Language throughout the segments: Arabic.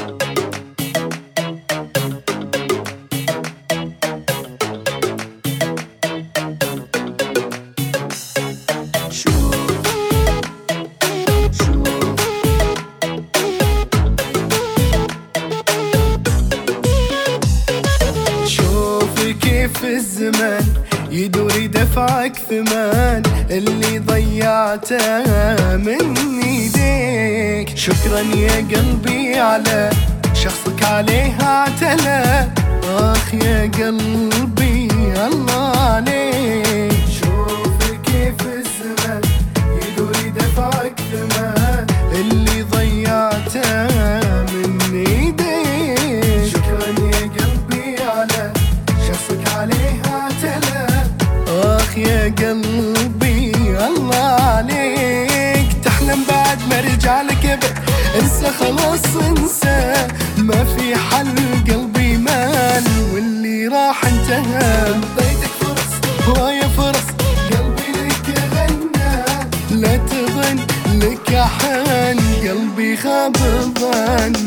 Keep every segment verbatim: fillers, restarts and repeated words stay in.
كيف الزمان يدور يدفعك ثمان اللي ضيعته من ايديك. شكرا يا قلبي على شخصك عليه اعتلى. اخ يا قلبي الله عليك. شوف كيف الزمان يدور يدفعك ثمان اللي ضيعته من ايديك. شكرا يا قلبي على شخصك عليه اعتلى. اخ يا قلبي الله عليك. تحلم بعد ما رجع لك ابد انسى خلاص انسى. ما في حل قلبي مال واللي راح انتهى. اعطيتك فرص هواية فرص قلبي لك غنى. لا تظن لك احن قلبي خاب الظن.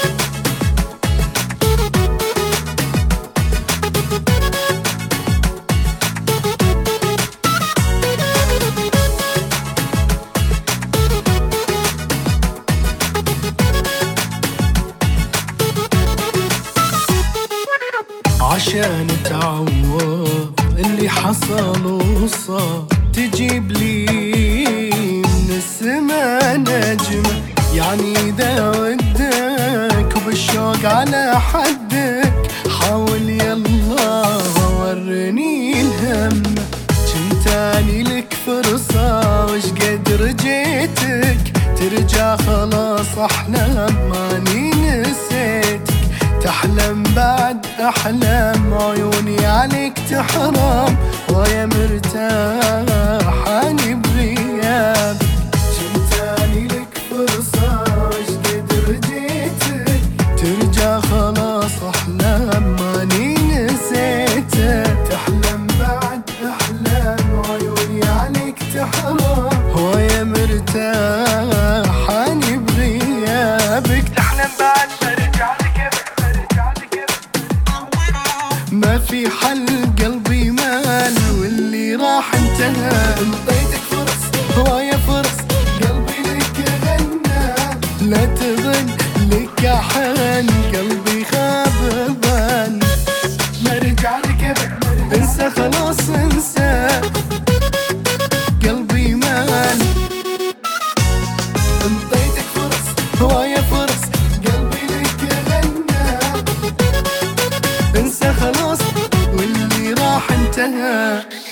عشان تعوض اللي حصل وصار تجيب لي من السما نجمة. يعني إذا ودك وبالشوق على حدك حاول يلا ورني الهم. جنتاني لك فرصة وش قد رجيتك ترجع خلاص أحلام ماني نسيتك. تحلم بعد أحلام عيوني عليك تحرم ويا مرتاح أني بغيابك. جنتاني لك فرصة وش قد رجيتك ترجع خلاص أحلام ماني نسيتك. تحلم بعد أحلام عيوني عليك تحرم ويا مرتاح أني بغيابك. تحلم بعد ما في حل قلبي مال واللي راح انتهى. انطيتك فرص هواية فرص قلبي لك غنى. لا تظن لك احن قلبي خاب ظن. ما رجع لك ابد انسى خلاص انسى قلبي مال. انطيتك فرص هواية فرص قلبي لك غنى. انسى خلاص واللي راح انتهى.